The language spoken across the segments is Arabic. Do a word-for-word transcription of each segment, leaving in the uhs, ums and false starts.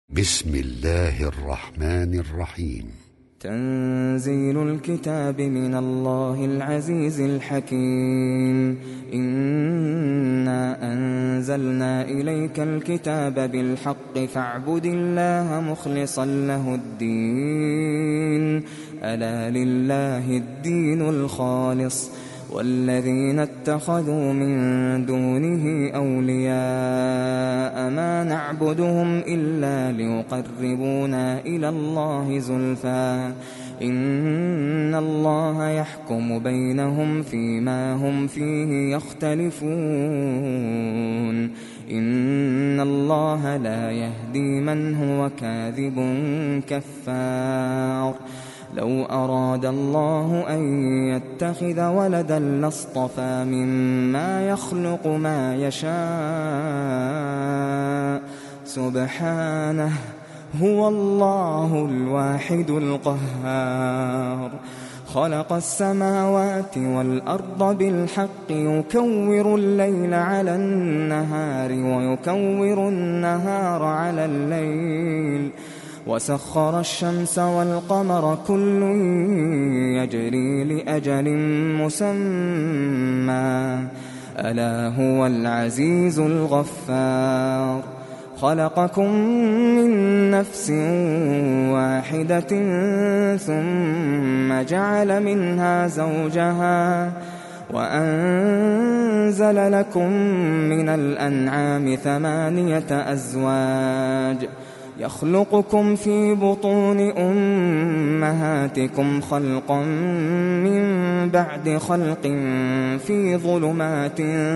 بسم الله الرحمن الرحيم. تنزيل الكتاب من الله العزيز الحكيم. إنا أنزلنا إليك الكتاب بالحق فاعبد الله مخلصا له الدين. ألا لله الدين الخالص والذين اتخذوا من دونه أولياء ما نعبدهم إلا ليقربونا إلى الله زلفى إن الله يحكم بينهم فيما هم فيه يختلفون. إن الله لا يهدي من هو كاذب كفار. لو أراد الله أن يتخذ ولدا لاصطفى مما يخلق ما يشاء سبحانه هو الله الواحد القهار. خلق السماوات والأرض بالحق يكور الليل على النهار ويكور النهار على الليل وسخر الشمس والقمر كل يجري لأجل مسمى ألا هو العزيز الغفار. خلقكم من نفس واحدة ثم جعل منها زوجها وأنزل لكم من الأنعام ثمانية أزواج يخلقكم في بطون أمهاتكم خلقا من بعد خلق في ظلمات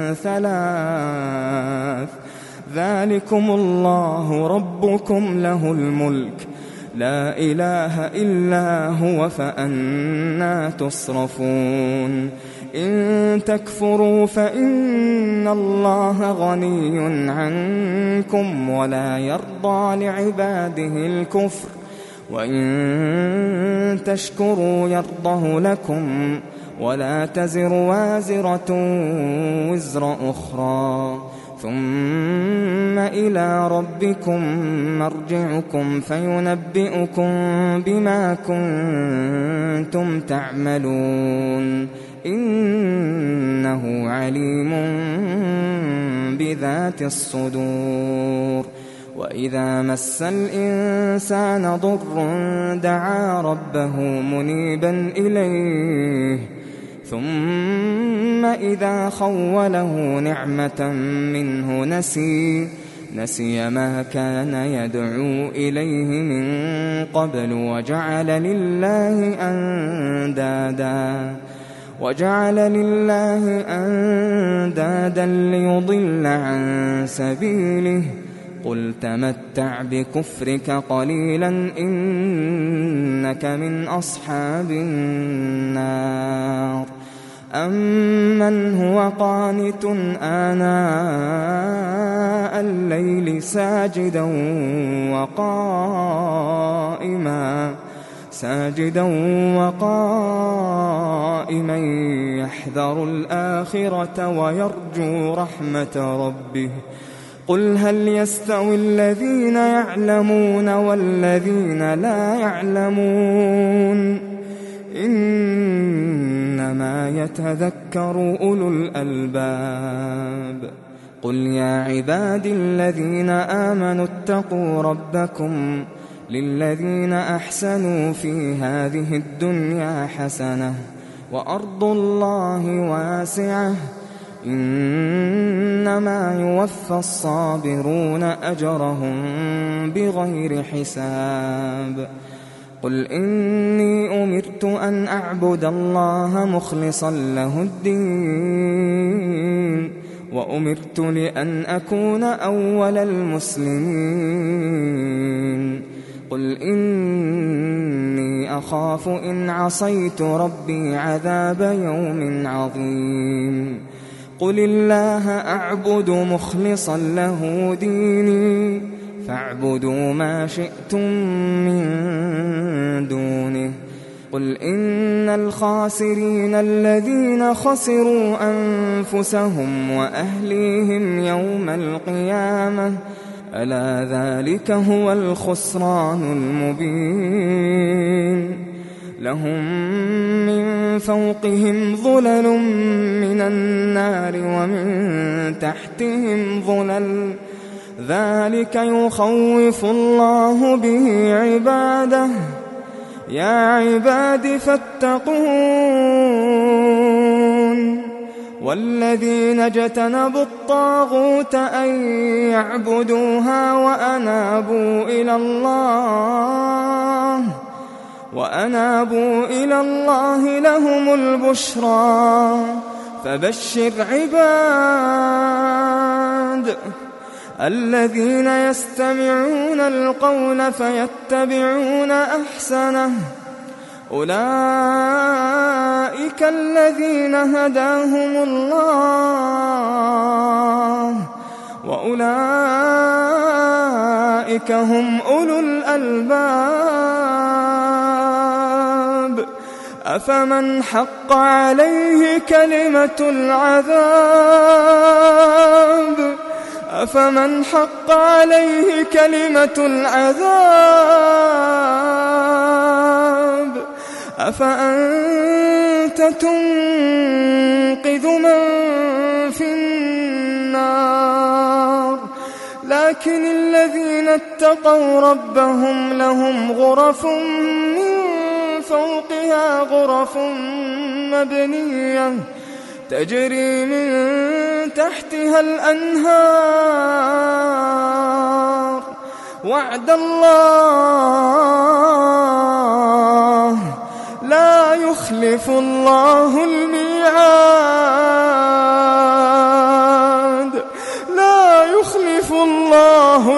ثلاث ذلكم الله ربكم له الملك لا إله إلا هو فأنى تصرفون. إن تكفروا فإن الله غني عنكم ولا يرضى لعباده الكفر وإن تشكروا يرضه لكم ولا تزر وازرة وزر أخرى ثم إلى ربكم مرجعكم فينبئكم بما كنتم تعملون. إنه عليم بذات الصدور. وإذا مس الإنسان ضر دعا ربه منيبا إليه ثم إذا خوله نعمة منه نسي نسي ما كان يدعو إليه من قبل وجعل لله أندادا وجعل لله أندادا ليضل عن سبيله. قل تمتع بكفرك قليلا إنك من أصحاب النار. أمن هو قانت آناء الليل ساجدا وقائما ساجدا وقائما يحذر الآخرة ويرجو رحمة ربه. قل هل يستوي الذين يعلمون والذين لا يعلمون إنما يتذكر أولو الألباب. قل يا عبادي الذين آمنوا اتقوا ربكم للذين أحسنوا في هذه الدنيا حسنة وأرض الله واسعة إنما يوفى الصابرون أجرهم بغير حساب. قل إني أمرت أن أعبد الله مخلصا له الدين وأمرت لأن أكون أول المسلمين. قل إني أخاف إن عصيت ربي عذاب يوم عظيم. قل الله أعبد مخلصا له ديني فاعبدوا ما شئتم من دونه. قل إن الخاسرين الذين خسروا أنفسهم وأهليهم يوم القيامة ألا ذلك هو الخسران المبين لهم من فوقهم ظلل من النار ومن تحتهم ظلل ذلك يخوف الله به عباده يا عباد فاتقون والذين اجتنبوا الطاغوت أن يعبدوها وأنابوا إلى الله وأنابوا إلى الله لهم البشرى فبشر عباد الذين يستمعون القول فيتبعون أحسنه أولئك الذين هداهم الله وأولئك هم أولو الألباب أفمن حق عليه كلمة العذاب أفمن حق عليه كلمة العذاب أفأنت تنقذ من في النار لكن الذين اتقوا ربهم لهم غرف من فوقها غرف مبنية تجري من تحتها الأنهار وعد الله لا يخلف الله الميعاد لا يخلف الله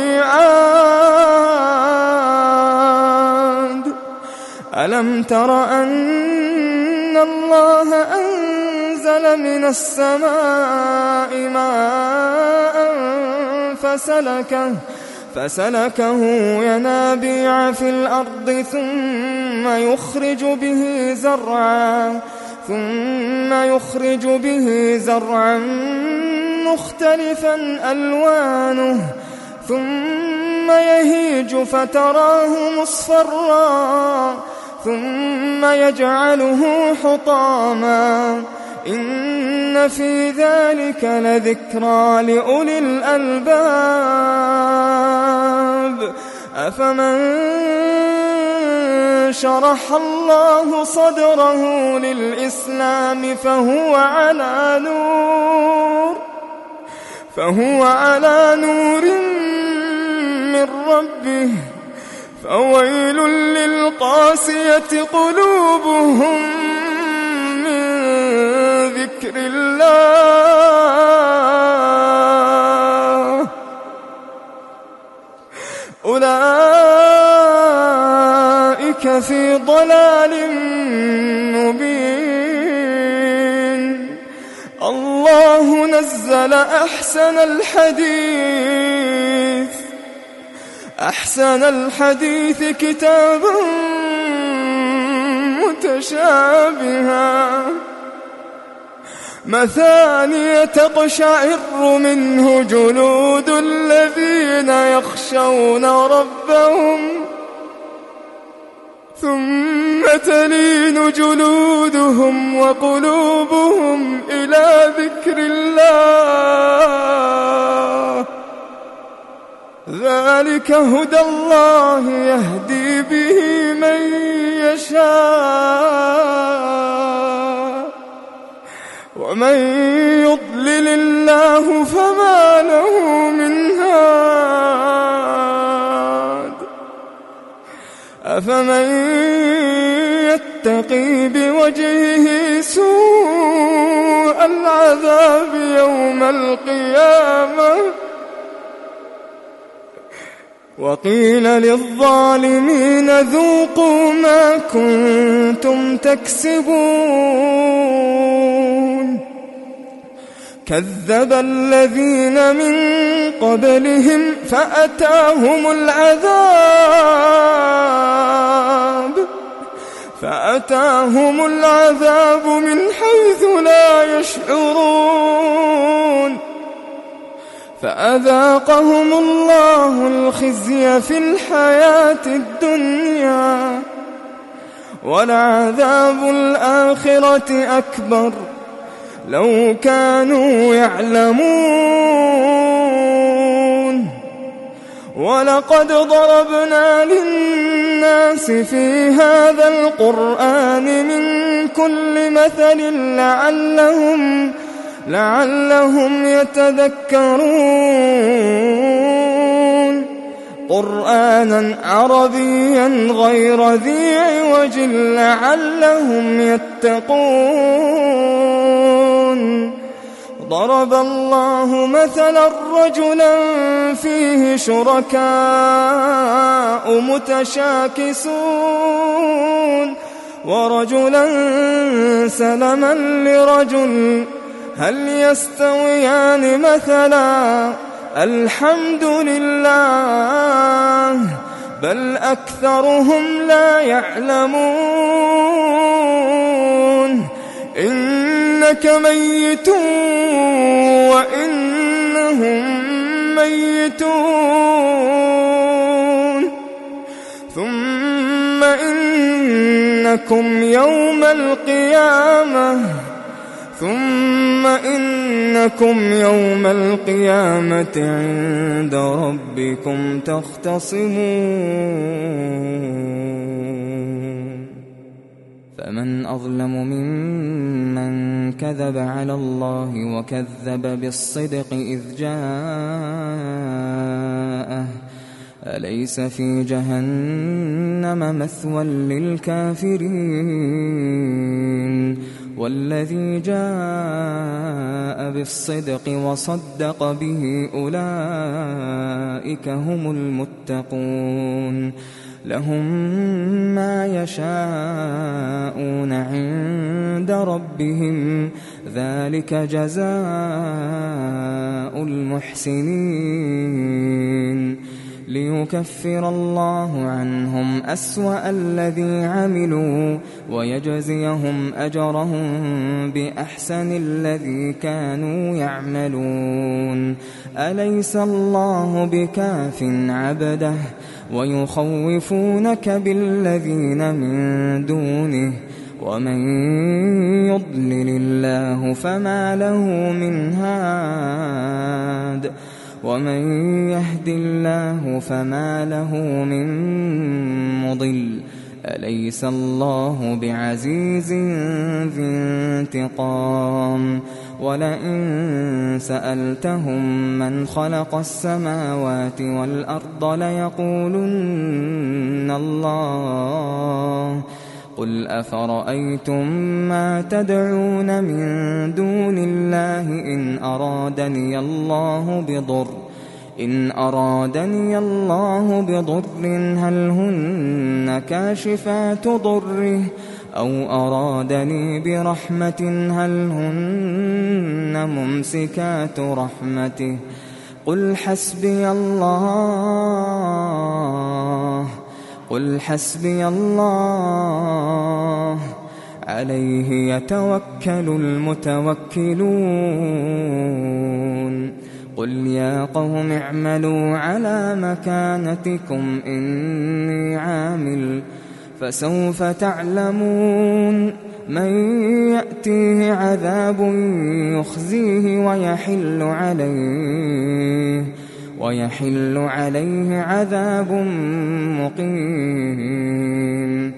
الميعاد ألم تر أن الله أنزل من السماء ماء فسلكه فسلكه ينابيع في الأرض ثم يخرج به زرعا ثم يخرج به زرعا مختلفا ألوانه ثم يهيج فتراه مصفرا ثم يجعله حطاما إن في ذلك لذكرى لأولي الألباب أفمن شرح الله صدره للإسلام فهو على نور فهو على نور من ربه فويل للقاسية قلوبهم من ذكر الله أولئك في ضلال مبين الله نزل أحسن الحديث أحسن الحديث كتابا متشابها مثانية تقشعر منه جلود الذين يخشون ربهم ثم تلين جلودهم وقلوبهم إلى ذكر الله ذلك هدى الله يهدي به من يشاء ومن يضلل الله فما له من هاد أفمن يتقي بوجهه سوء العذاب يوم القيامة وقيل للظالمين ذوقوا ما كنتم تكسبون كذب الذين من قبلهم فأتاهم العذاب فأتاهم العذاب من حيث لا يشعرون فأذاقهم الله الخزي في الحياة الدنيا ولعذاب الآخرة أكبر لو كانوا يعلمون. ولقد ضربنا للناس في هذا القرآن من كل مثل لعلهم لعلهم يتذكرون. قرآنا عربيا غير ذي عوج لعلهم يتقون. ضرب الله مثلا رجلا فيه شركاء متشاكسون ورجلا سلما لرجل هل يستويان مثلا الحمد لله بل أكثرهم لا يعلمون. إنك ميت وإنهم ميتون ثم إنكم يوم القيامة ثم إنكم يوم القيامة عند ربكم تختصمون. فمن أظلم ممن كذب على الله وكذب بالصدق إذ جاءه أليس في جهنم مثوى للكافرين والذي جاء بالصدق وصدق به أولئك هم المتقون. لهم ما يشاءون عند ربهم ذلك جزاء المحسنين. ليكفر الله عنهم أسوأ الذي عملوا ويجزيهم أجرهم بأحسن الذي كانوا يعملون. أليس الله بكاف عبده ويخوفونك بالذين من دونه ومن يضلل الله فما له من هاد ومن يهد الله فما له من مضل. أليس الله بعزيز ذي انتقام. ولئن سألتهم من خلق السماوات والأرض ليقولن الله قل أفرأيتم ما تدعون من دون الله إن أرادني الله بضر إن أرادني الله بضر هل هن كاشفات ضره أو أرادني برحمة هل هن ممسكات رحمته قل حسبي الله قل حسبي الله عليه يتوكل المتوكلون. قل يا قوم اعملوا على مكانتكم إني عامل فسوف تعلمون من يأتيه عذاب يخزيه ويحل عليه ويحل عليه عذاب مقيم.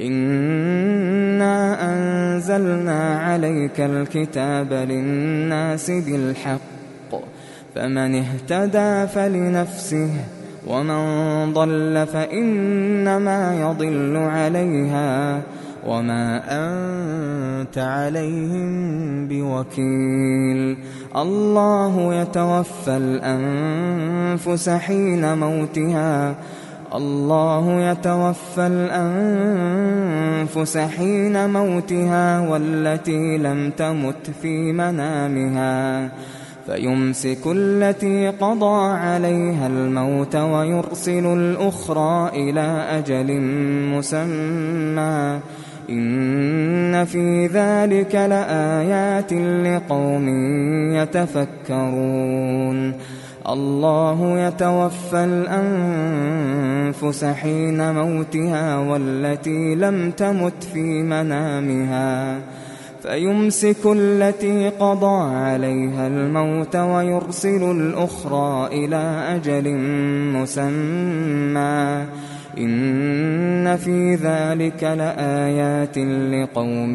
إنا أنزلنا عليك الكتاب للناس بالحق فمن اهتدى فلنفسه ومن ضل فإنما يضل عليها وما أنت عليهم بوكيل. الله يتوفى الأنفس حين موتها الله يتوفى الأنفس حين موتها والتي لم تمت في منامها فيمسك التي قضى عليها الموت ويرسل الأخرى إلى أجل مسمى إن في ذلك لآيات لقوم يتفكرون. الله يتوفى الأنفس حين موتها والتي لم تمت في منامها فيمسك التي قضى عليها الموت ويرسل الأخرى إلى أجل مسمى إن في ذلك لآيات لقوم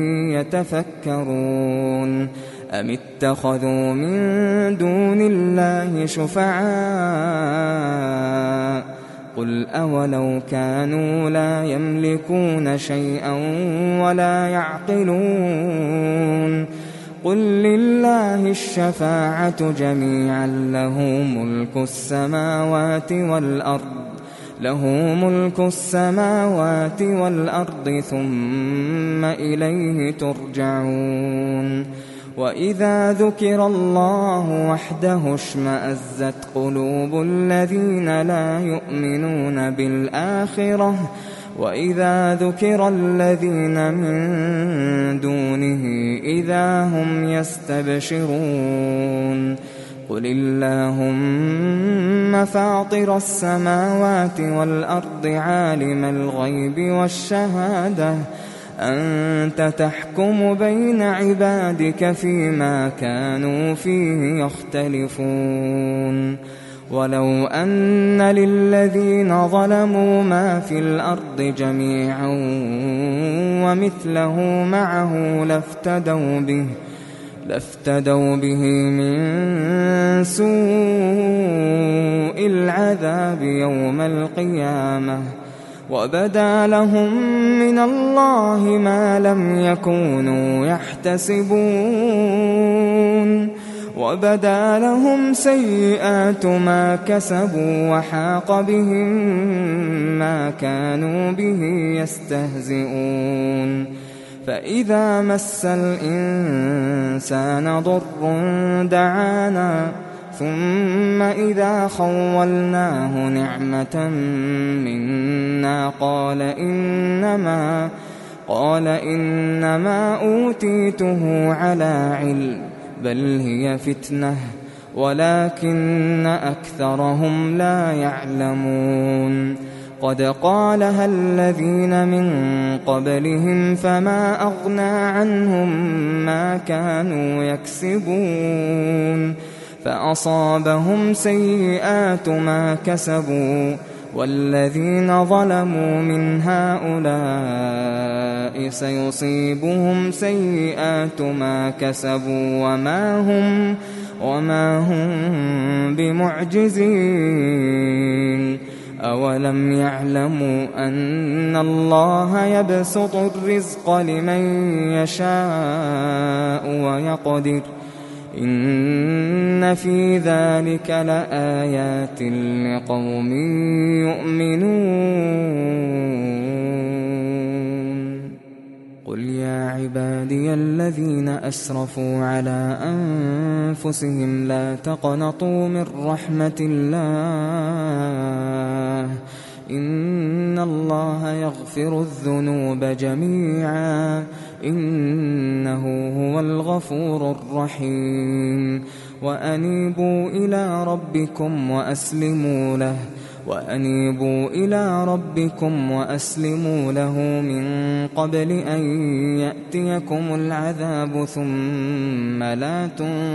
يتفكرون أم اتخذوا من دون الله شفعاء قل أولو كانوا لا يملكون شيئا ولا يعقلون قل لله الشفاعة جميعا له ملك السماوات والأرض له ملك السماوات والأرض ثم إليه ترجعون وإذا ذكر الله وحده اشمأزت قلوب الذين لا يؤمنون بالآخرة وإذا ذكر الذين من دونه إذا هم يستبشرون قل اللهم فاطر السماوات والأرض عالم الغيب والشهادة أنت تحكم بين عبادك فيما كانوا فيه يختلفون ولو أن للذين ظلموا ما في الأرض جميعا ومثله معه لافتدوا به لافتدوا به من سوء العذاب يوم القيامة وبدا لهم من الله ما لم يكونوا يحتسبون وبدا لهم سيئات ما كسبوا وحاق بهم ما كانوا به يستهزئون فإذا مس الإنسان ضر دعانا ثم إذا خولناه نعمة منا قال إنما قال إنما أوتيته على علم بل هي فتنة ولكن أكثرهم لا يعلمون قد قالها الذين من قبلهم فما أغنى عنهم ما كانوا يكسبون فأصابهم سيئات ما كسبوا والذين ظلموا من هؤلاء سيصيبهم سيئات ما كسبوا وما هم وما هم بمعجزين أولم يعلموا أن الله يبسط الرزق لمن يشاء ويقدر إن في ذلك لآيات لقوم يؤمنون قل يا عبادي الذين أسرفوا على أنفسهم لا تقنطوا من رحمة الله إن الله يغفر الذنوب جميعا إنه هو الغفور الرحيم وأنيبوا إلى ربكم وأسلموا له وأنيبوا إلى ربكم وأسلموا له من قبل أن يأتيكم العذاب ثم لا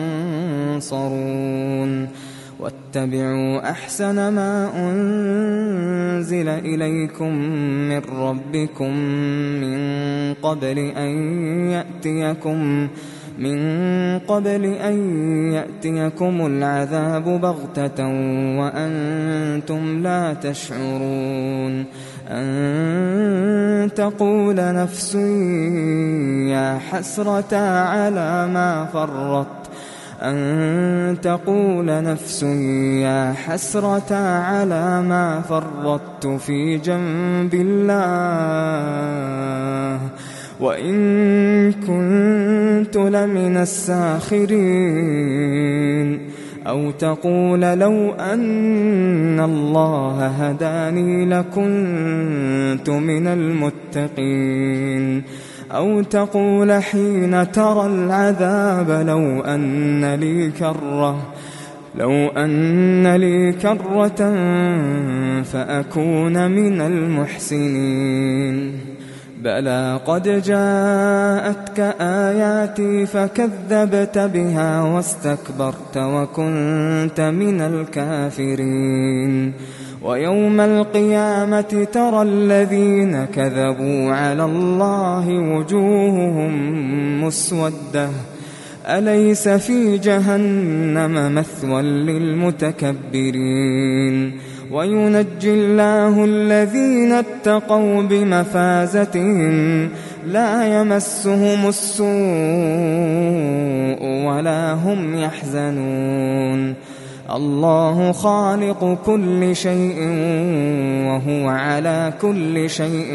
تنصرون واتبعوا أحسن ما أنزل إليكم من ربكم من قبل أن يأتيكم من قبل أن يأتيكم العذاب بغتة وأنتم لا تشعرون أن تقول نفس يا حسرة على ما فرطت أن تقول نفس يا حسرة على ما فرطت في جنب الله وإن كنت لمن الساخرين أو تقول لو أن الله هداني لكنت من المتقين أو تقول حين ترى العذاب لو أن لي كرة لو أن لي كرة فأكون من المحسنين بلى قد جاءتك آياتي فكذبت بها واستكبرت وكنت من الكافرين ويوم القيامة ترى الذين كذبوا على الله وجوههم مسودة أليس في جهنم مثوى للمتكبرين وينجي الله الذين اتقوا بمفازتهم لا يمسهم السوء ولا هم يحزنون الله خالق كل شيء وهو على كل شيء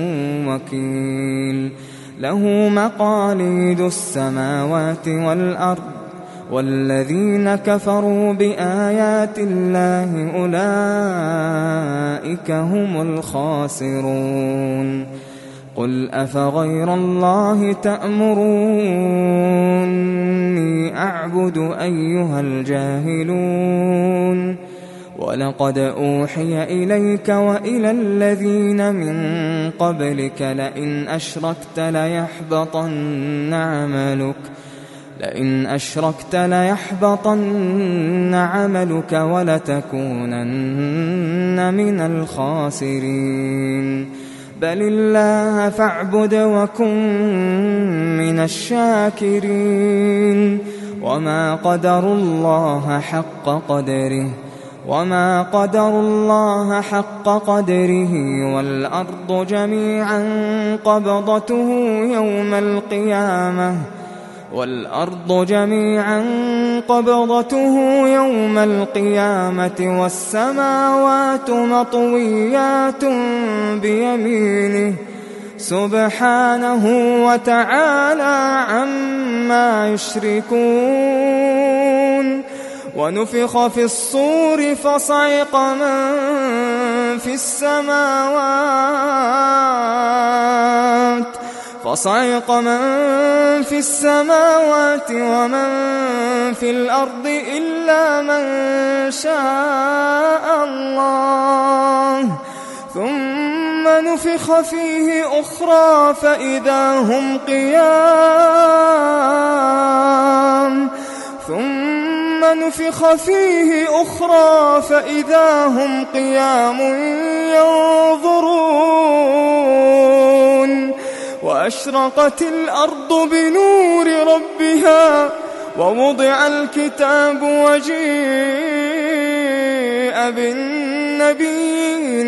وكيل له مقاليد السماوات والأرض والذين كفروا بآيات الله أولئك هم الخاسرون قل أفغير الله تأمروني أعبد أيها الجاهلون ولقد أوحي إليك وإلى الذين من قبلك لئن أشركت ليحبطن عملك لئن أشركت ليحبطن عملك ولتكونن من الخاسرين بل الله فاعبد وكن من الشاكرين وما قدروا الله حق قدره وما قدروا الله حق قدره والأرض جميعا قبضته يوم القيامة والأرض جميعا قبضته يوم القيامة والسماوات مطويات بيمينه سبحانه وتعالى عما يشركون ونفخ في الصور فصعق من في السماوات فصعق من في السماوات ومن في الأرض إلا من شاء الله ثم نفخ فيه أخرى فإذا هم قيام ثم نفخ فيه أخرى فإذا هم قيام ينظرون وأشرقت الأرض بنور ربها ووضع الكتاب وجيء بالنبيين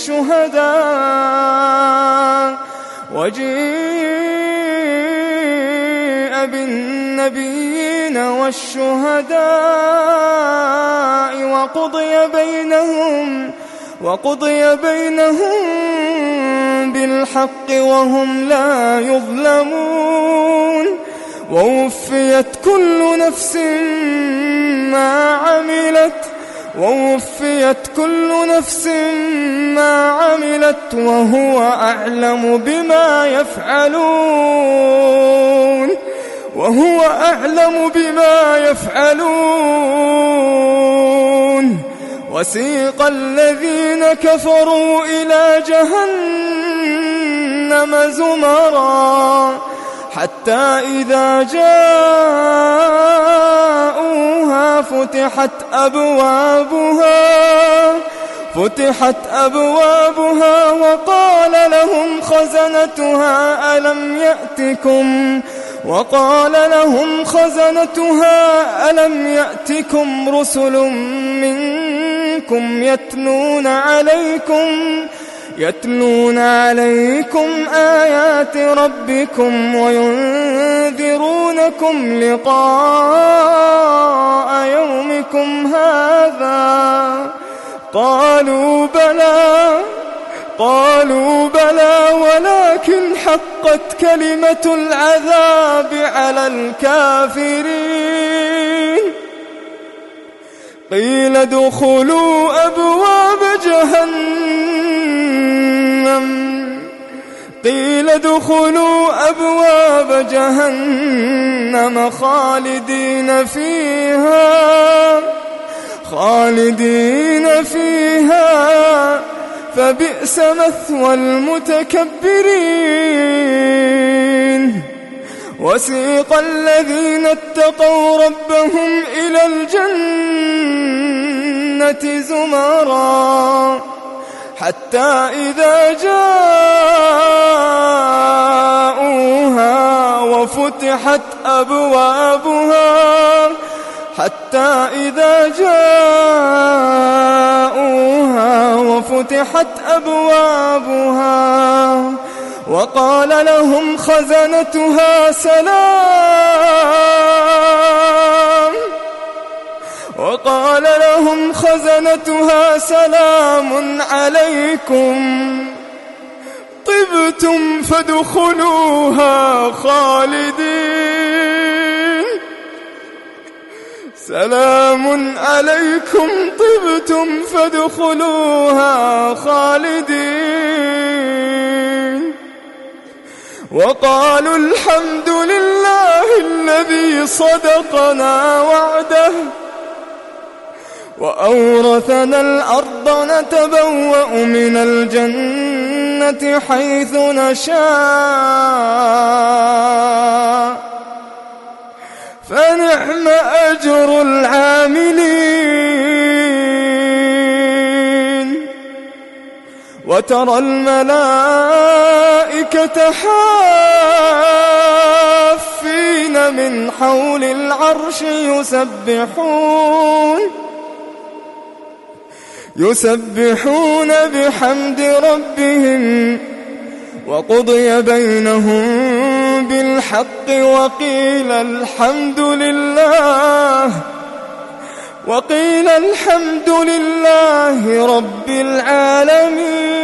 والشهداء وجيء بالنبيين والشهداء وقضي بينهم وقضي بينهم بالحق وهم لا يظلمون ووفيت كل نفس ما عملت ووفيت كل نفس ما عملت وهو أعلم بما يفعلون وهو أعلم بما يفعلون وسيق الذين كفروا إلى جهنم زمرا حتى إذا جاءوها فتحت أبوابها فتحت أبوابها وقال لهم خزنتها ألم يأتكم وقال لهم خزنتها ألم يأتكم رسل منكم يتلون عليكم يتلون عليكم آيات ربكم وينذرونكم لقاء يومكم هذا قالوا بلى قالوا بلى ولكن حقت كلمة العذاب على الكافرين قيل ادخلوا أبواب جهنم قيل ادخلوا أبواب جهنم خالدين فيها خالدين فيها فبئس مثوى المتكبرين. وسيق الذين اتقوا ربهم إلى الجنة زمرا حتى إذا جاءوها وفتحت أبوابها حتى إذا جاءوها وفتحت أبوابها وقال لهم خزنتها سلام وقال لهم خزنتها سلام عليكم طبتم فادخلوها خالدين سلام عليكم طبتم فادخلوها خالدين. وقالوا الحمد لله الذي صدقنا وعده وأورثنا الأرض نتبوأ من الجنة حيث نشاء فنعم أجر العاملين. وترى الملائكة حافين من حول العرش يسبحون يسبحون بحمد ربهم وقضي بينهم بالحق وقيل الحمد لله وقيل الحمد لله رب العالمين.